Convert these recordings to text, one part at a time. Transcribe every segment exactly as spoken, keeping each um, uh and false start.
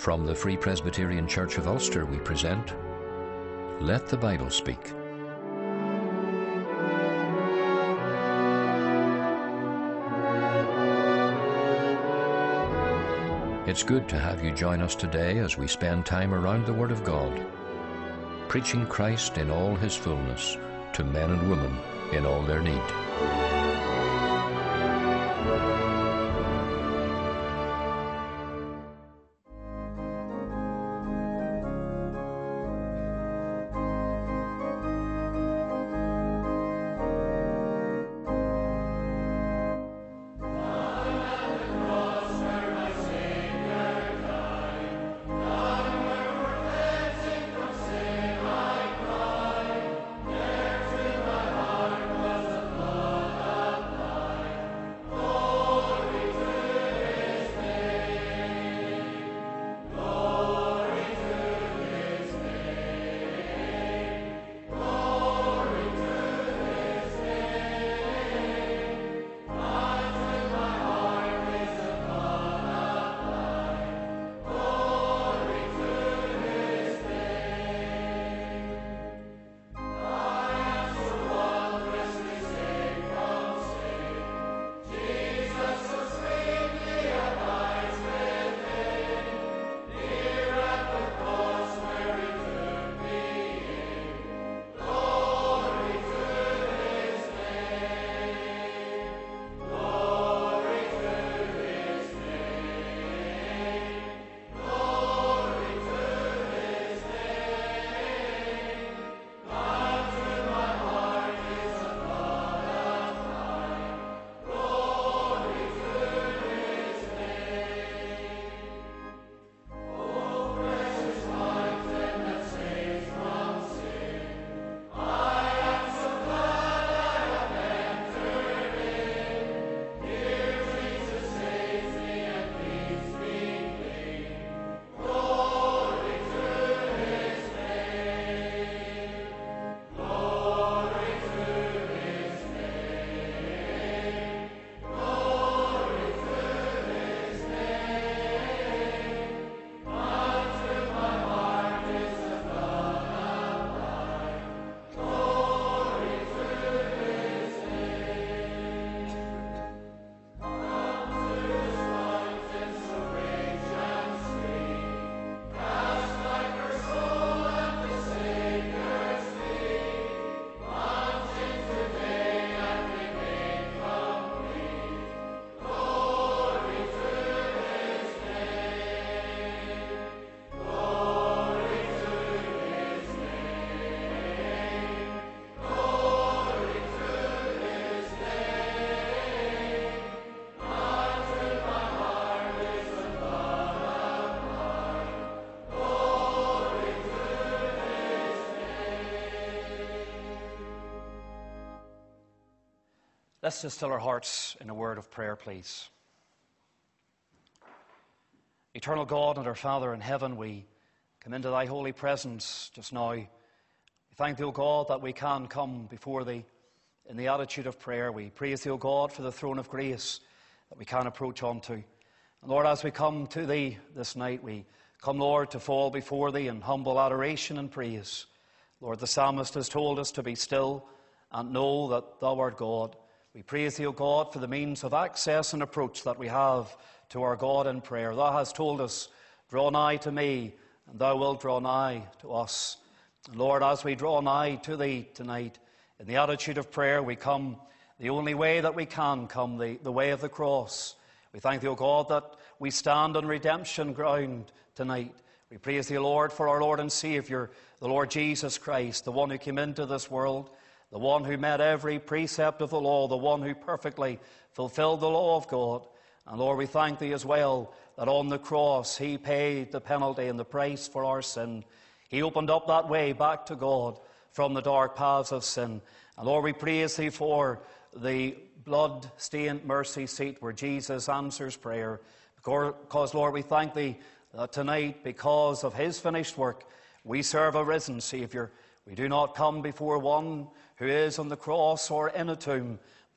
From the Free Presbyterian Church of Ulster we present Let the Bible Speak. It's good to have you join us today as we spend time around the Word of God, preaching Christ in all His fullness to men and women in all their need. Let's just still our hearts in a word of prayer, please. Eternal God and our Father in heaven, we come into thy holy presence just now. We thank thee, O God, that we can come before thee in the attitude of prayer. We praise thee, O God, for the throne of grace that we can approach unto. And Lord, as we come to thee this night, we come, Lord, to fall before thee in humble adoration and praise. Lord, the psalmist has told us to be still and know that thou art God. We praise thee, O God, for the means of access and approach that we have to our God in prayer. Thou hast told us, draw nigh to me, and thou wilt draw nigh to us. And Lord, as we draw nigh to thee tonight, in the attitude of prayer, we come the only way that we can come, the, the way of the cross. We thank thee, O God, that we stand on redemption ground tonight. We praise thee, Lord, for our Lord and Saviour, the Lord Jesus Christ, the one who came into this world, the one who met every precept of the law, the one who perfectly fulfilled the law of God. And Lord, we thank thee as well that on the cross he paid the penalty and the price for our sin. He opened up that way back to God from the dark paths of sin. And Lord, we praise thee for the blood-stained mercy seat where Jesus answers prayer. Because, Lord, we thank thee that tonight, because of his finished work, we serve a risen Saviour. We do not come before one who is on the cross or in a tomb,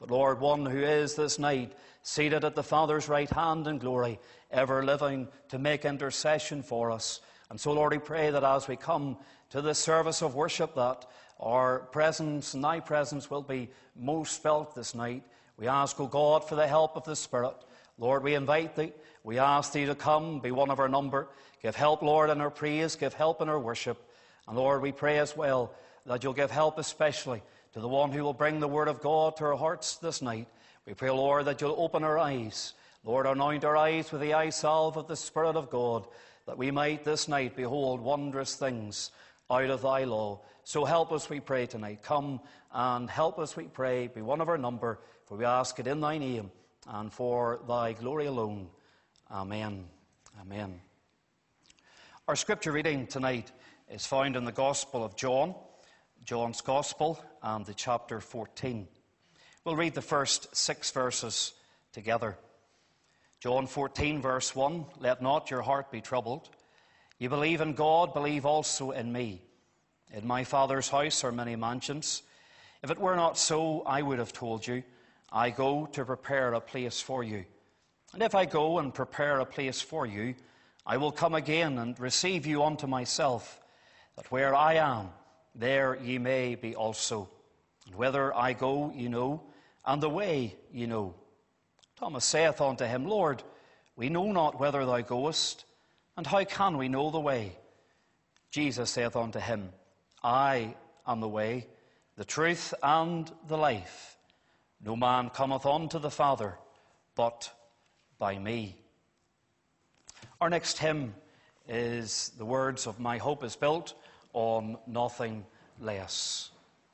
but Lord, one who is this night seated at the Father's right hand in glory, ever living to make intercession for us. And so, Lord, we pray that as we come to this service of worship, that our presence and thy presence will be most felt this night. We ask, O God, for the help of the Spirit. Lord, we invite thee. We ask thee to come, be one of our number. Give help, Lord, in our praise. Give help in our worship. And Lord, we pray as well that you'll give help especially to the one who will bring the word of God to our hearts this night. We pray, Lord, that you'll open our eyes. Lord, anoint our eyes with the eye salve of the Spirit of God, that we might this night behold wondrous things out of thy law. So help us, we pray, tonight. Come and help us, we pray. Be one of our number, for we ask it in thy name and for thy glory alone. Amen. Amen. Our scripture reading tonight is found in the Gospel of John, John's Gospel, and the chapter fourteen. We'll read the first six verses together. John fourteen, verse one, "Let not your heart be troubled. You believe in God, believe also in me. In my Father's house are many mansions. If it were not so, I would have told you. I go to prepare a place for you. And if I go and prepare a place for you, I will come again and receive you unto myself, that where I am, there ye may be also. And whither I go, ye know, and the way ye know." Thomas saith unto him, "Lord, we know not whither thou goest, and how can we know the way?" Jesus saith unto him, "I am the way, the truth, and the life. No man cometh unto the Father but by me." Our next hymn is the words of "My hope is built on nothing less."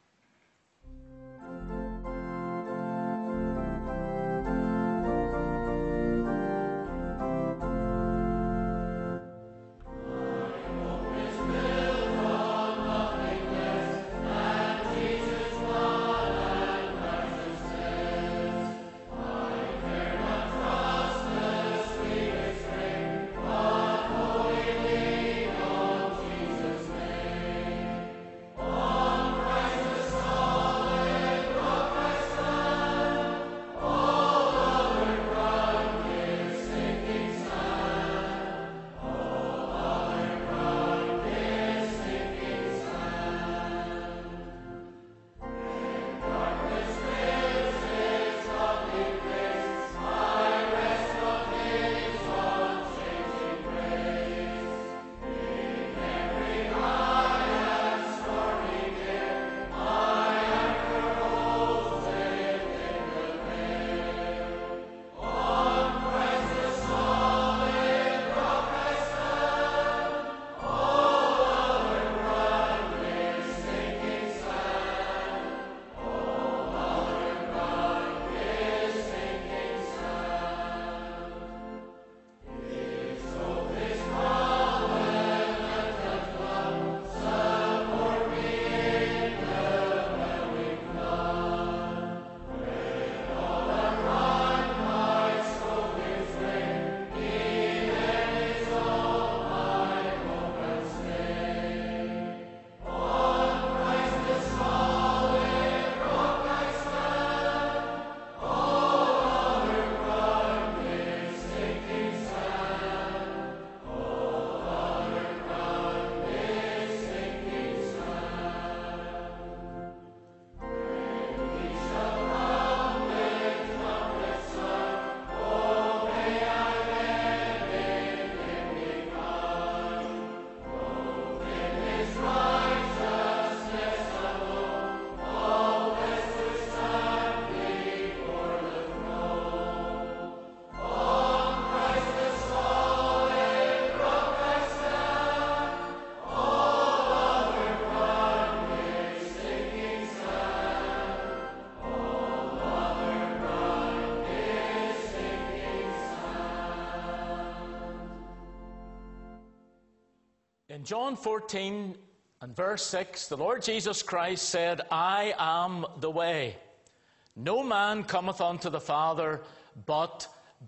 In John fourteen and verse six, the Lord Jesus Christ said, "I am the way. No man cometh unto the Father but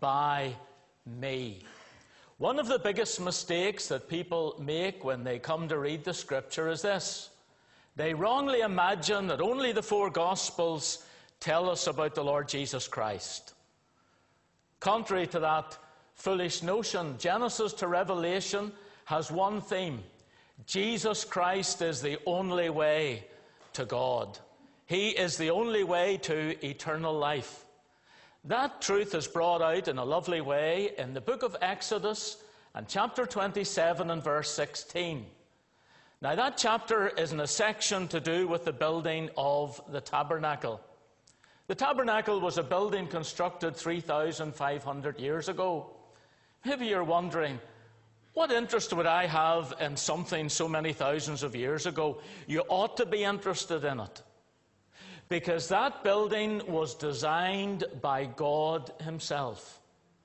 by me." One of the biggest mistakes that people make when they come to read the Scripture is this. They wrongly imagine that only the four Gospels tell us about the Lord Jesus Christ. Contrary to that foolish notion, Genesis to Revelation has one theme. Jesus Christ is the only way to God. He is the only way to eternal life. That truth is brought out in a lovely way in the book of Exodus and chapter twenty-seven and verse sixteen. Now that chapter is in a section to do with the building of the tabernacle. The tabernacle was a building constructed three thousand five hundred years ago. Maybe you're wondering, what interest would I have in something so many thousands of years ago? You ought to be interested in it. Because that building was designed by God himself.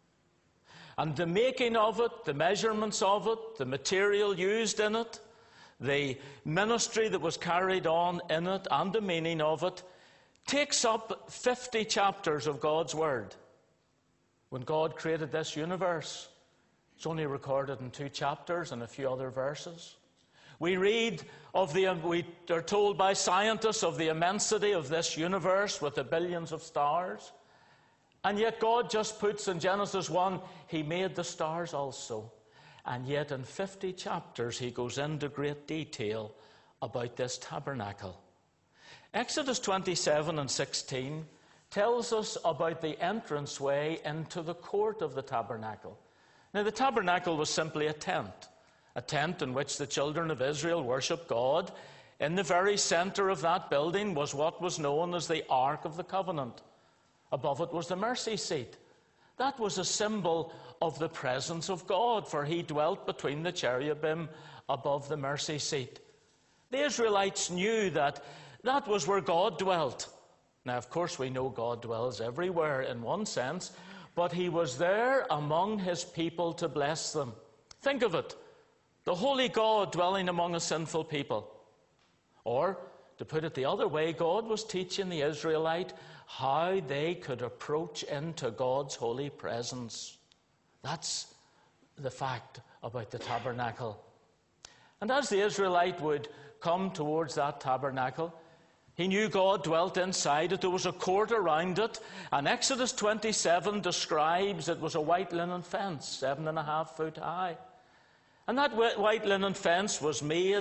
And the making of it, the measurements of it, the material used in it, the ministry that was carried on in it, and the meaning of it, takes up fifty chapters of God's Word. When God created this universe, it's only recorded in two chapters and a few other verses. We read of the, we are told by scientists of the immensity of this universe with the billions of stars. And yet God just puts in Genesis one, he made the stars also. And yet in fifty chapters he goes into great detail about this tabernacle. Exodus twenty-seven and sixteen tells us about the entranceway into the court of the tabernacle. Now the tabernacle was simply a tent. A tent in which the children of Israel worshiped God. In the very center of that building was what was known as the Ark of the Covenant. Above it was the mercy seat. That was a symbol of the presence of God, for he dwelt between the cherubim above the mercy seat. The Israelites knew that that was where God dwelt. Now, of course, we know God dwells everywhere in one sense, but he was there among his people to bless them. Think of it. The holy God dwelling among a sinful people. Or, to put it the other way, God was teaching the Israelite how they could approach into God's holy presence. That's the fact about the tabernacle. And as the Israelite would come towards that tabernacle, he knew God dwelt inside it. There was a court around it. And Exodus twenty-seven describes it was a white linen fence, seven and a half foot high. And that white linen fence was made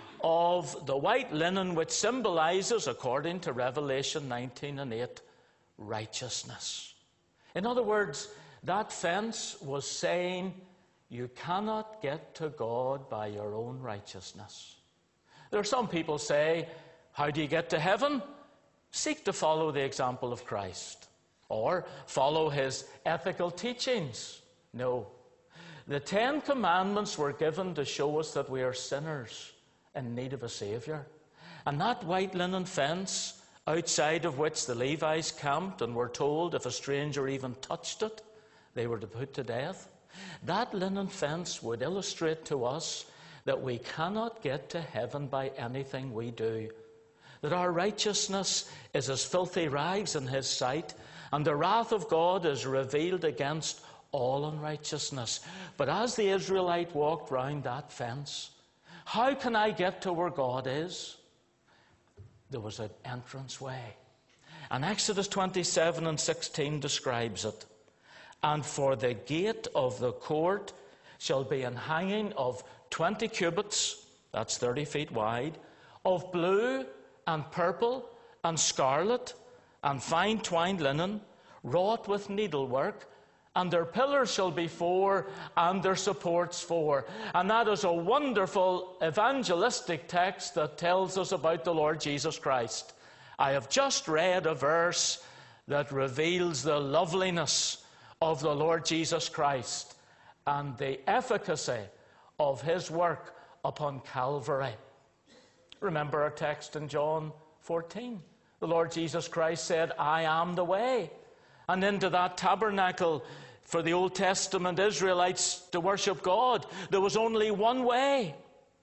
of the white linen which symbolizes, according to Revelation nineteen and eight, righteousness. In other words, that fence was saying, you cannot get to God by your own righteousness. There are some people say, how do you get to heaven? Seek to follow the example of Christ. Or follow his ethical teachings. No. The Ten Commandments were given to show us that we are sinners in need of a Savior. And that white linen fence, outside of which the Levites camped and were told if a stranger even touched it, they were to put to death. That linen fence would illustrate to us that we cannot get to heaven by anything we do. That our righteousness is as filthy rags in his sight, and the wrath of God is revealed against all unrighteousness. But as the Israelite walked round that fence, how can I get to where God is? There was an entranceway. And Exodus twenty-seven and sixteen describes it. And for the gate of the court shall be an hanging of twenty cubits, that's thirty feet wide, of blue and purple and scarlet and fine twined linen, wrought with needlework, and their pillars shall be four, and their supports four. And that is a wonderful evangelistic text that tells us about the Lord Jesus Christ. I have just read a verse that reveals the loveliness of the Lord Jesus Christ and the efficacy of his work upon Calvary. Remember our text in John fourteen. The Lord Jesus Christ said, I am the way. And into that tabernacle for the Old Testament Israelites to worship God, there was only one way.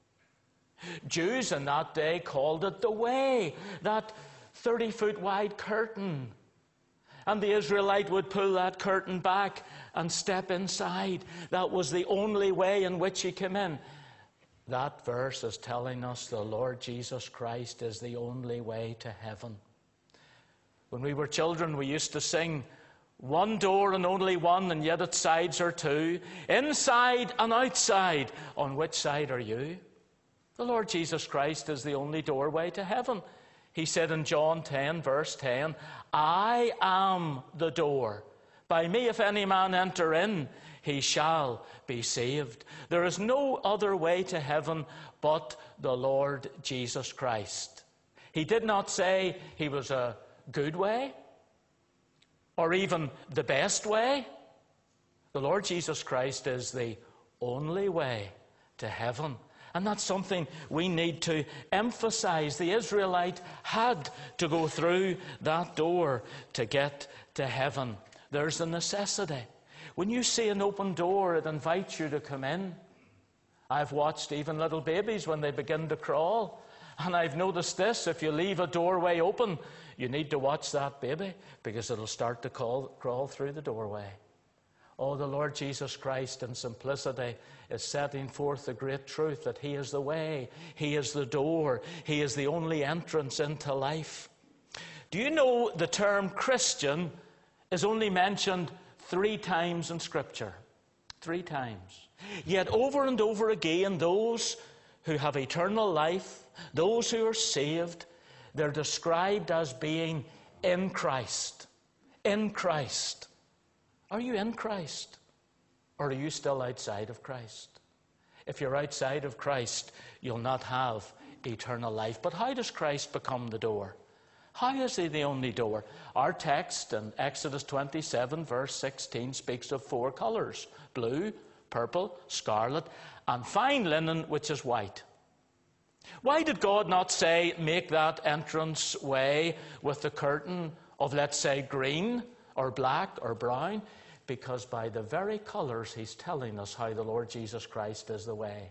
Jews in that day called it the way, that thirty-foot wide curtain. And the Israelite would pull that curtain back and step inside. That was the only way in which he came in. That verse is telling us the Lord Jesus Christ is the only way to heaven. When we were children, we used to sing, one door and only one, and yet its sides are two, inside and outside. On which side are you? The Lord Jesus Christ is the only doorway to heaven. He said in John ten, verse ten, I am the door. By me, if any man enter in, he shall be saved. There is no other way to heaven but the Lord Jesus Christ. He did not say he was a good way or even the best way. The Lord Jesus Christ is the only way to heaven. And that's something we need to emphasize. The Israelite had to go through that door to get to heaven. There's a necessity. When you see an open door, it invites you to come in. I've watched even little babies when they begin to crawl. And I've noticed this, if you leave a doorway open, you need to watch that baby because it'll start to crawl, crawl through the doorway. Oh, the Lord Jesus Christ in simplicity is setting forth the great truth that He is the way, He is the door, He is the only entrance into life. Do you know the term Christian is only mentioned three times in Scripture? Three times. Yet over and over again, those who have eternal life, those who are saved, they're described as being in Christ. In Christ. Are you in Christ? Or are you still outside of Christ? If you're outside of Christ, you'll not have eternal life. But how does Christ become the door? How is He the only door? Our text in Exodus twenty-seven, verse sixteen, speaks of four colours: blue, purple, scarlet, and fine linen, which is white. Why did God not say, make that entrance way with the curtain of, let's say, green or black or brown? Because by the very colours He's telling us how the Lord Jesus Christ is the way.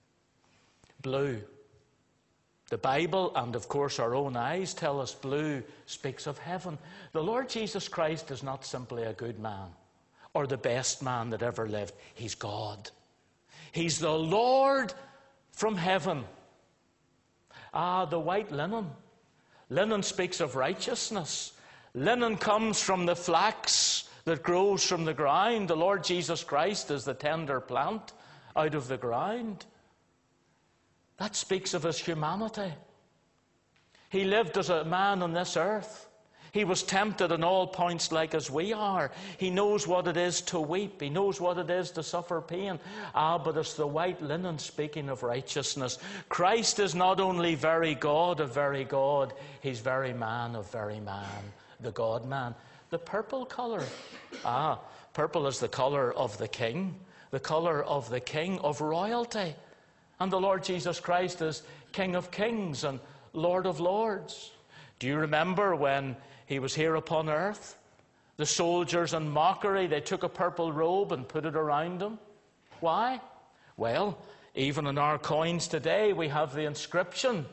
Blue. The Bible, and of course our own eyes, tell us blue speaks of heaven. The Lord Jesus Christ is not simply a good man or the best man that ever lived. He's God. He's the Lord from heaven. Ah, the white linen. Linen speaks of righteousness. Linen comes from the flax that grows from the ground. The Lord Jesus Christ is the tender plant out of the ground. That speaks of His humanity. He lived as a man on this earth. He was tempted in all points like as we are. He knows what it is to weep. He knows what it is to suffer pain. Ah, but it's the white linen speaking of righteousness. Christ is not only very God of very God, He's very man of very man, the God-man. The purple colour. Ah, purple is the colour of the King, the colour of the King of royalty. And the Lord Jesus Christ is King of kings and Lord of lords. Do you remember when He was here upon earth? The soldiers in mockery, they took a purple robe and put it around Him. Why? Well, even in our coins today, we have the inscription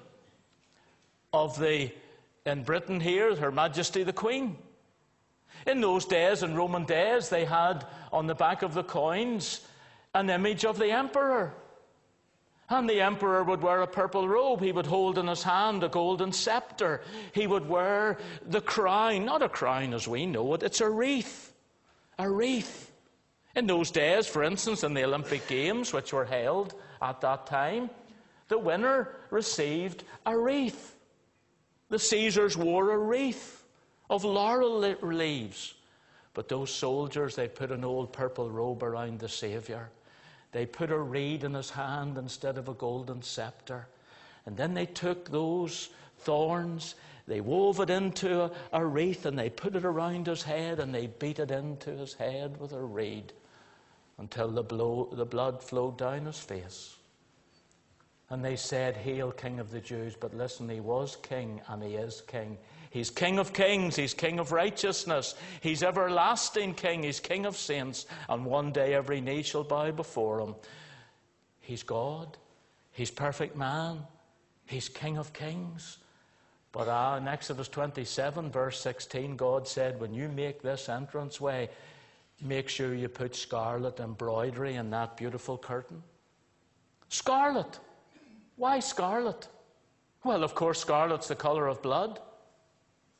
of the, in Britain here, Her Majesty the Queen. In those days, in Roman days, they had on the back of the coins an image of the emperor. And the emperor would wear a purple robe. He would hold in his hand a golden scepter. He would wear the crown. Not a crown as we know it. It's a wreath. A wreath. In those days, for instance, in the Olympic Games, which were held at that time, the winner received a wreath. The Caesars wore a wreath of laurel leaves. But those soldiers, they put an old purple robe around the Saviour. They put a reed in His hand instead of a golden scepter. And then they took those thorns, they wove it into a, a wreath, and they put it around His head, and they beat it into His head with a reed until the, blow, the blood flowed down His face. And they said, Hail, King of the Jews. But listen, He was King, and He is King. He's King of kings. He's King of righteousness. He's everlasting King. He's King of saints. And one day every knee shall bow before Him. He's God. He's perfect man. He's King of kings. But ah, in Exodus twenty-seven, verse sixteen, God said, when you make this entranceway, make sure you put scarlet embroidery in that beautiful curtain. Scarlet. Why scarlet? Well, of course, scarlet's the colour of blood.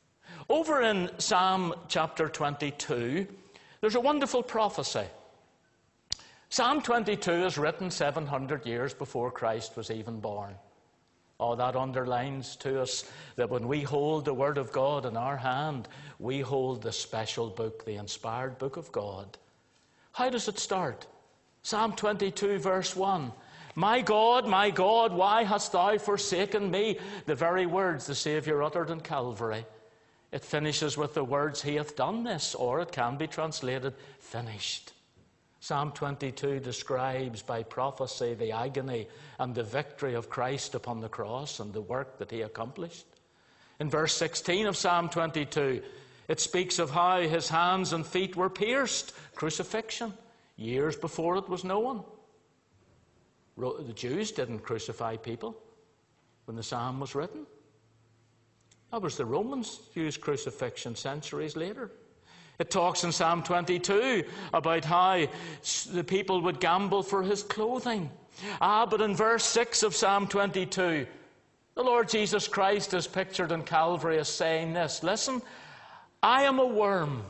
Over in Psalm chapter twenty-two, there's a wonderful prophecy. Psalm twenty-two is written seven hundred years before Christ was even born. Oh, that underlines to us that when we hold the Word of God in our hand, we hold the special book, the inspired book of God. How does it start? Psalm twenty-two, verse one. My God, my God, why hast thou forsaken me? The very words the Saviour uttered in Calvary. It finishes with the words, He hath done this, or it can be translated, finished. Psalm twenty-two describes by prophecy the agony and the victory of Christ upon the cross and the work that He accomplished. In verse sixteen of Psalm twenty-two, it speaks of how His hands and feet were pierced, crucifixion, years before it was known. The Jews didn't crucify people when the psalm was written. That was the Romans' used crucifixion centuries later. It talks in Psalm twenty-two about how the people would gamble for His clothing. Ah, but in verse six of Psalm twenty-two, the Lord Jesus Christ is pictured in Calvary as saying this, listen, I am a worm.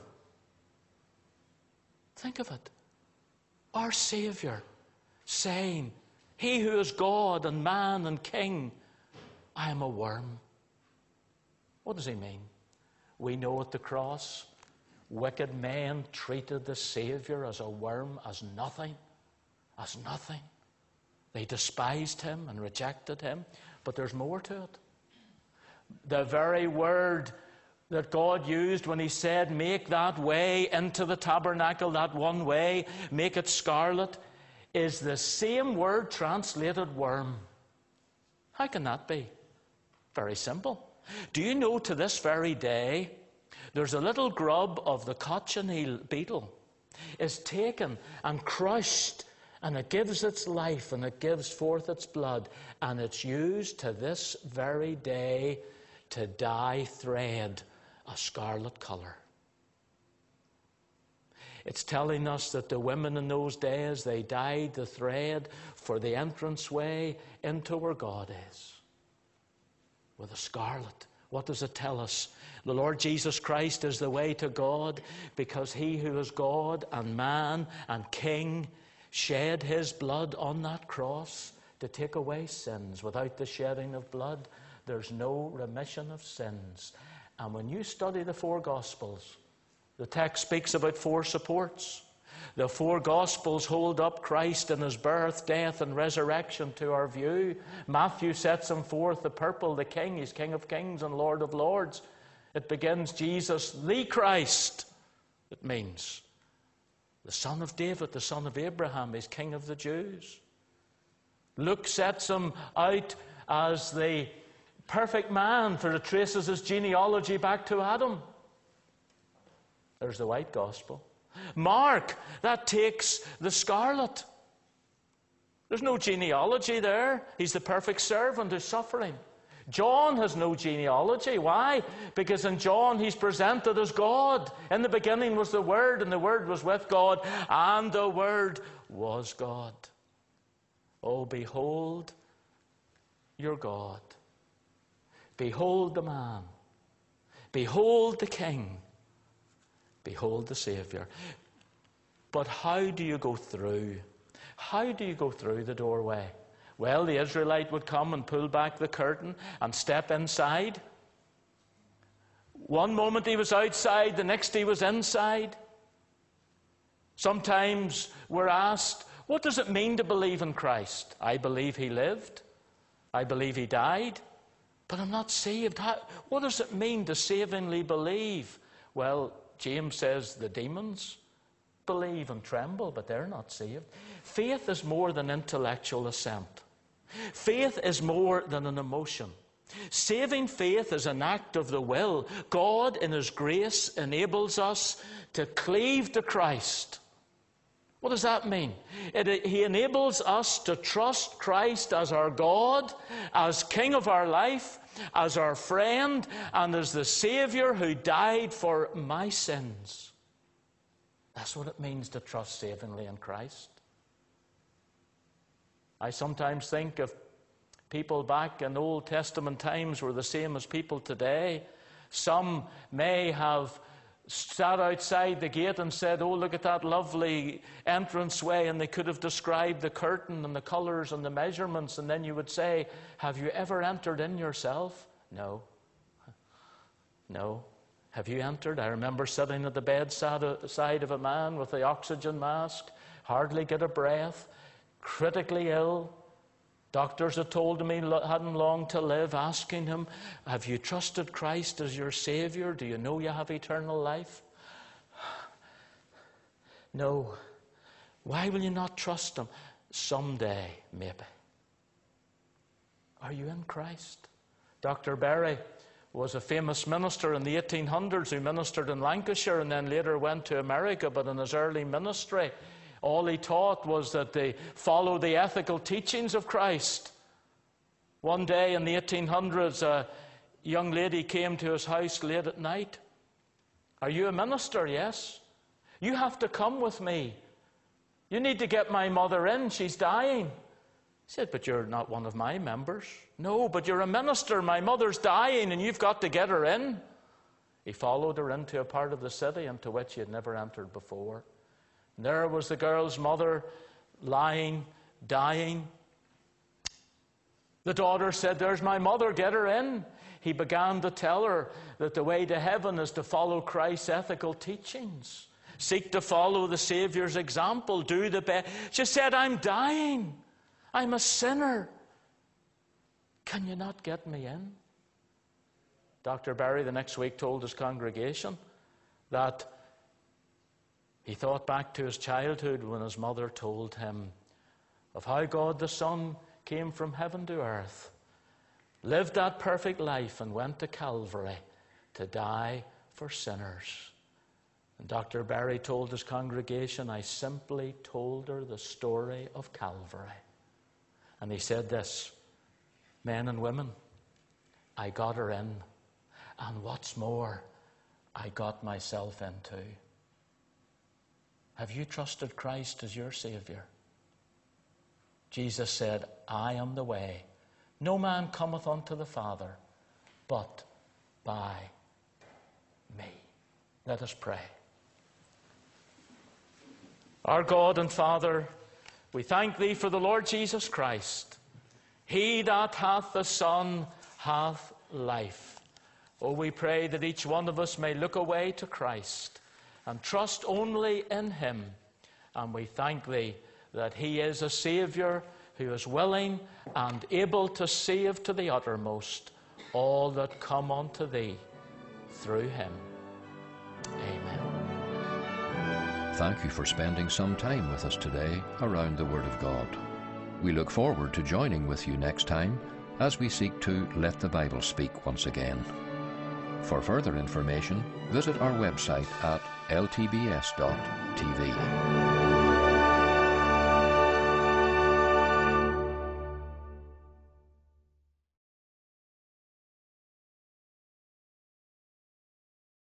Think of it. Our Saviour saying, He who is God and man and King, I am a worm. What does He mean? We know at the cross, wicked men treated the Saviour as a worm, as nothing, as nothing. They despised Him and rejected Him. But there's more to it. The very word that God used when He said, make that way into the tabernacle, that one way, make it scarlet, is the same word translated worm. How can that be? Very simple. Do you know to this very day, there's a little grub of the cochineal beetle is taken and crushed, and it gives its life and it gives forth its blood, and it's used to this very day to dye thread a scarlet colour. It's telling us that the women in those days, they dyed the thread for the entranceway into where God is, with a scarlet. What does it tell us? The Lord Jesus Christ is the way to God, because He who is God and man and King shed His blood on that cross to take away sins. Without the shedding of blood, there's no remission of sins. And when you study the four Gospels, the text speaks about four supports. The four Gospels hold up Christ in His birth, death, and resurrection to our view. Matthew sets Him forth, the purple, the King. He's King of kings and Lord of lords. It begins, Jesus, the Christ. It means the Son of David, the Son of Abraham. He's King of the Jews. Luke sets Him out as the perfect man, for it traces His genealogy back to Adam. There's the white gospel. Mark, that takes the scarlet. There's no genealogy there. He's the perfect servant who's suffering. John has no genealogy. Why? Because in John he's presented as God. In the beginning was the Word, and the Word was with God, and the Word was God. Oh, behold your God. Behold the man. Behold the King. Behold the Saviour. But how do you go through? How do you go through the doorway? Well, the Israelite would come and pull back the curtain and step inside. One moment he was outside, the next he was inside. Sometimes we're asked, what does it mean to believe in Christ? I believe He lived. I believe He died. But I'm not saved. How, what does it mean to savingly believe? Well, James says the demons believe and tremble, but they're not saved. Faith is more than intellectual assent. Faith is more than an emotion. Saving faith is an act of the will. God, in His grace, enables us to cleave to Christ. What does that mean? It, he enables us to trust Christ as our God, as King of our life, as our friend, and as the Saviour who died for my sins. That's what it means to trust savingly in Christ. I sometimes think if people back in Old Testament times were the same as people today, Some may have sat outside the gate and said, oh, look at that lovely entranceway, and they could have described the curtain and the colours and the measurements, and then you would say, have you ever entered in yourself? No. No. Have you entered? I remember sitting at the bedside of a man with the oxygen mask, hardly get a breath, critically ill. Doctors had told him he hadn't long to live, asking him, have you trusted Christ as your Saviour? Do you know you have eternal life? No. Why will you not trust Him? Someday, maybe. Are you in Christ? Doctor Berry was a famous minister in the eighteen hundreds who ministered in Lancashire and then later went to America, but in his early ministry, all he taught was that they follow the ethical teachings of Christ. One day in the eighteen hundreds, a young lady came to his house late at night. Are you a minister? Yes. You have to come with me. You need to get my mother in. She's dying. He said, but you're not one of my members. No, but you're a minister. My mother's dying and you've got to get her in. He followed her into a part of the city into which he had never entered before. And there was the girl's mother lying, dying. The daughter said, there's my mother, get her in. He began to tell her that the way to heaven is to follow Christ's ethical teachings. Seek to follow the Saviour's example. Do the best. She said, I'm dying. I'm a sinner. Can you not get me in? Doctor Berry the next week told his congregation that he thought back to his childhood when his mother told him of how God the Son came from heaven to earth, lived that perfect life, and went to Calvary to die for sinners. And Doctor Berry told his congregation, I simply told her the story of Calvary. And he said this, men and women, I got her in. And what's more, I got myself in too. Have you trusted Christ as your Saviour? Jesus said, I am the way. No man cometh unto the Father but by me. Let us pray. Our God and Father, we thank Thee for the Lord Jesus Christ. He that hath the Son hath life. Oh, we pray that each one of us may look away to Christ and trust only in Him. And we thank Thee that He is a Saviour who is willing and able to save to the uttermost all that come unto Thee through Him. Amen. Thank you for spending some time with us today around the Word of God. We look forward to joining with you next time as we seek to let the Bible speak once again. For further information, visit our website at l t b s dot t v.